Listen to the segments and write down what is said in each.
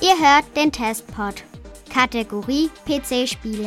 Ihr hört den Testpod. Kategorie PC-Spiele.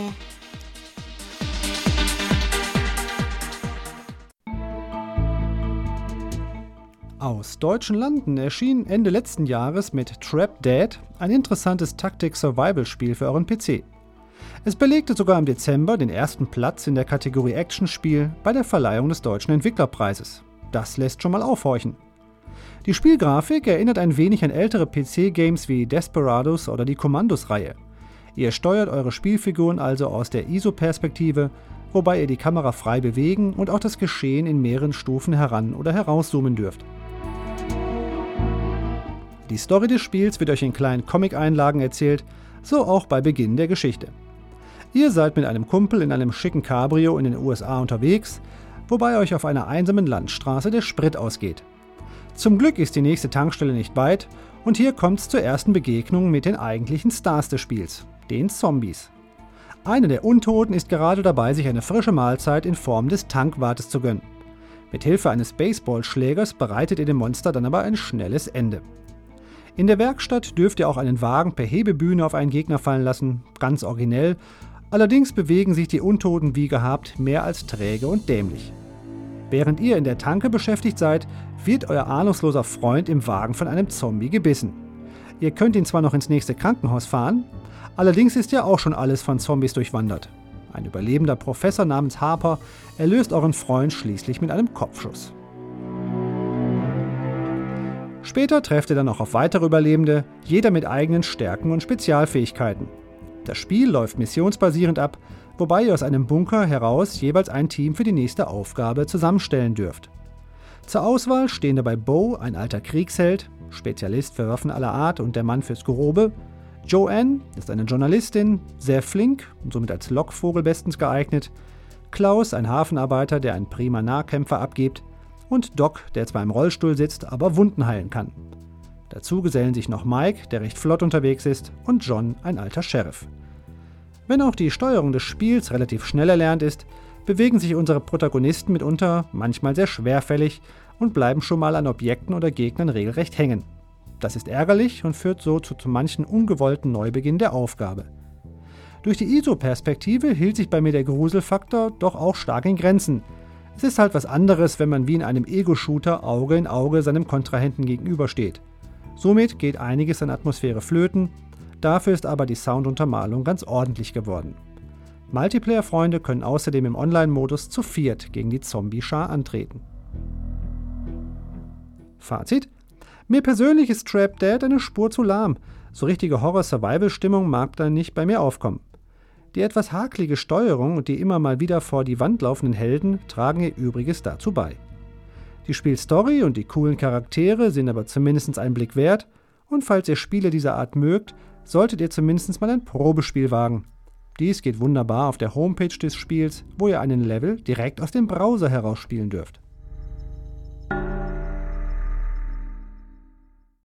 Aus deutschen Landen erschien Ende letzten Jahres mit Trap Dead ein interessantes Taktik-Survival-Spiel für euren PC. Es belegte sogar im Dezember den ersten Platz in der Kategorie Actionspiel bei der Verleihung des Deutschen Entwicklerpreises. Das lässt schon mal aufhorchen. Die Spielgrafik erinnert ein wenig an ältere PC-Games wie Desperados oder die Commandos-Reihe. Ihr steuert eure Spielfiguren also aus der ISO-Perspektive, wobei ihr die Kamera frei bewegen und auch das Geschehen in mehreren Stufen heran- oder herauszoomen dürft. Die Story des Spiels wird euch in kleinen Comic-Einlagen erzählt, so auch bei Beginn der Geschichte. Ihr seid mit einem Kumpel in einem schicken Cabrio in den USA unterwegs, wobei euch auf einer einsamen Landstraße der Sprit ausgeht. Zum Glück ist die nächste Tankstelle nicht weit und hier kommt es zur ersten Begegnung mit den eigentlichen Stars des Spiels, den Zombies. Einer der Untoten ist gerade dabei, sich eine frische Mahlzeit in Form des Tankwartes zu gönnen. Mit Hilfe eines Baseballschlägers bereitet ihr dem Monster dann aber ein schnelles Ende. In der Werkstatt dürft ihr auch einen Wagen per Hebebühne auf einen Gegner fallen lassen, ganz originell. Allerdings bewegen sich die Untoten wie gehabt mehr als träge und dämlich. Während ihr in der Tanke beschäftigt seid, wird euer ahnungsloser Freund im Wagen von einem Zombie gebissen. Ihr könnt ihn zwar noch ins nächste Krankenhaus fahren, allerdings ist ja auch schon alles von Zombies durchwandert. Ein überlebender Professor namens Harper erlöst euren Freund schließlich mit einem Kopfschuss. Später trefft ihr dann auch auf weitere Überlebende, jeder mit eigenen Stärken und Spezialfähigkeiten. Das Spiel läuft missionsbasierend ab, wobei ihr aus einem Bunker heraus jeweils ein Team für die nächste Aufgabe zusammenstellen dürft. Zur Auswahl stehen dabei Bo, ein alter Kriegsheld, Spezialist für Waffen aller Art und der Mann fürs Grobe, Joanne ist eine Journalistin, sehr flink und somit als Lockvogel bestens geeignet, Klaus, ein Hafenarbeiter, der ein prima Nahkämpfer abgibt, und Doc, der zwar im Rollstuhl sitzt, aber Wunden heilen kann. Dazu gesellen sich noch Mike, der recht flott unterwegs ist, und John, ein alter Sheriff. Wenn auch die Steuerung des Spiels relativ schnell erlernt ist, bewegen sich unsere Protagonisten mitunter manchmal sehr schwerfällig und bleiben schon mal an Objekten oder Gegnern regelrecht hängen. Das ist ärgerlich und führt so zu manchen ungewollten Neubeginn der Aufgabe. Durch die ISO-Perspektive hielt sich bei mir der Gruselfaktor doch auch stark in Grenzen. Es ist halt was anderes, wenn man wie in einem Ego-Shooter Auge in Auge seinem Kontrahenten gegenübersteht. Somit geht einiges an Atmosphäre flöten, dafür ist aber die Sounduntermalung ganz ordentlich geworden. Multiplayer-Freunde können außerdem im Online-Modus zu viert gegen die Zombie-Schar antreten. Fazit: Mir persönlich ist Trap Dead eine Spur zu lahm. So richtige Horror-Survival-Stimmung mag da nicht bei mir aufkommen. Die etwas hakelige Steuerung und die immer mal wieder vor die Wand laufenden Helden tragen ihr Übriges dazu bei. Die Spielstory und die coolen Charaktere sind aber zumindest einen Blick wert und falls ihr Spiele dieser Art mögt, solltet ihr zumindest mal ein Probespiel wagen. Dies geht wunderbar auf der Homepage des Spiels, wo ihr einen Level direkt aus dem Browser heraus spielen dürft.